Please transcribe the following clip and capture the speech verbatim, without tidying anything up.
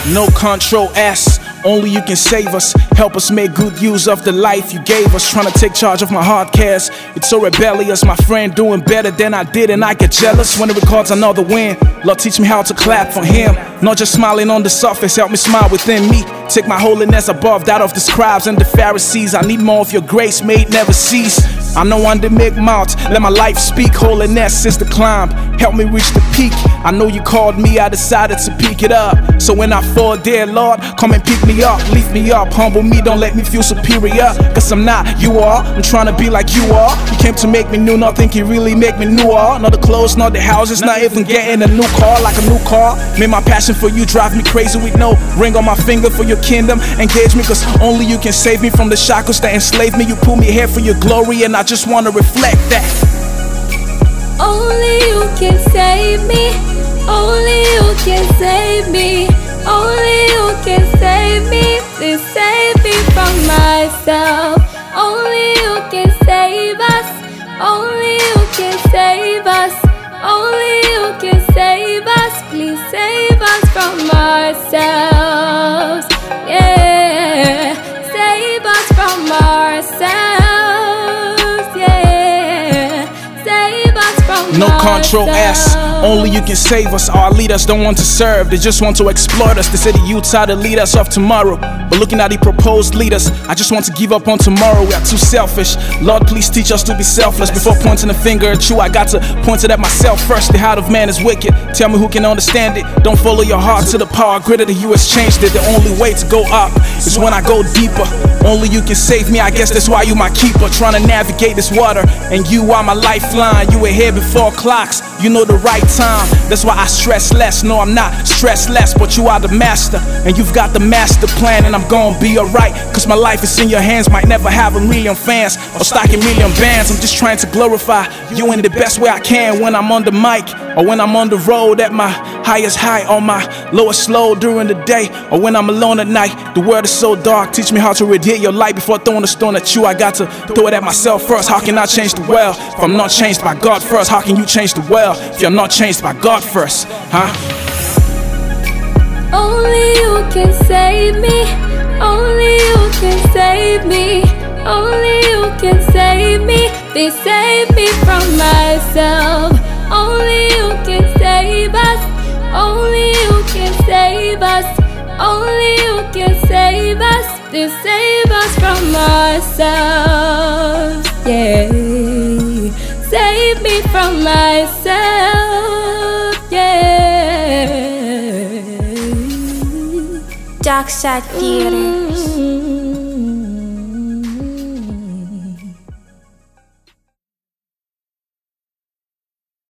No control S, only you can save us. Help us make good use of the life you gave us. Trying to take charge of my hard cares. It's so rebellious, my friend doing better than I did, and I get jealous when it records another win. Lord, teach me how to clap for him. Not just smiling on the surface, help me smile within me. Take my holiness above that of the scribes and the Pharisees. I need more of your grace, may it never cease. I'm no one to make mouths, let my life speak. Holiness is the climb, help me reach the peak. I know you called me, I decided to pick it up. So when I fall, dear Lord, come and pick me up. Lift me up, humble me, don't let me feel superior. Cause I'm not, you are, I'm trying to be like you are. You came to make me new, not think you really make me newer. Not the clothes, not the houses, not even getting a new car. Like a new car, made my passion for you drive me crazy with no ring on my finger for your kingdom. Engage me cause only you can save me from the shackles that enslave me. You pull me here for your glory and I just wanna reflect that. Only you can save me. Only you can save me. Only you can save me. Please save me from myself. Only you can save us. Only you can save us. Only you can save us. Please save us from ourselves. Yeah, save us from ourselves. No control S, only you can save us. Our leaders don't want to serve, they just want to exploit us. They say the youths are the leaders of tomorrow, but looking at the proposed leaders, I just want to give up on tomorrow. We are too selfish. Lord, please teach us to be selfless. Before pointing the finger at you, I got to point it at myself first. The heart of man is wicked, tell me who can understand it. Don't follow your heart to the power greater than you has changed it. The only way to go up is when I go deeper. Only you can save me, I guess that's why you my keeper. Trying to navigate this water, and you are my lifeline. You were here before clocks, you know the right time. That's why I stress less. No, I'm not stress less, but you are the master, and you've got the master plan, and I'm gonna be alright. Cause my life is in your hands. Might never have a million fans or stock a million bands. I'm just trying to glorify you in the best way I can. When I'm on the mic, or when I'm on the road at my highest high, or my lowest low during the day, or when I'm alone at night. The world is so dark, teach me how to radiate your light. Before throwing a stone at you, I got to throw it at myself first. How can I change the world if I'm not changed by God first? How can you change the world if you're not changed by God first? Huh? Only you can save me. Only you can save me. Only you can save me. Please save me from myself. Only you can save us. Only you can save us. Only you can save us. Please save us from ourselves. Yeah, save me from myself. Yeah. Dark Side Theater. Mm-hmm.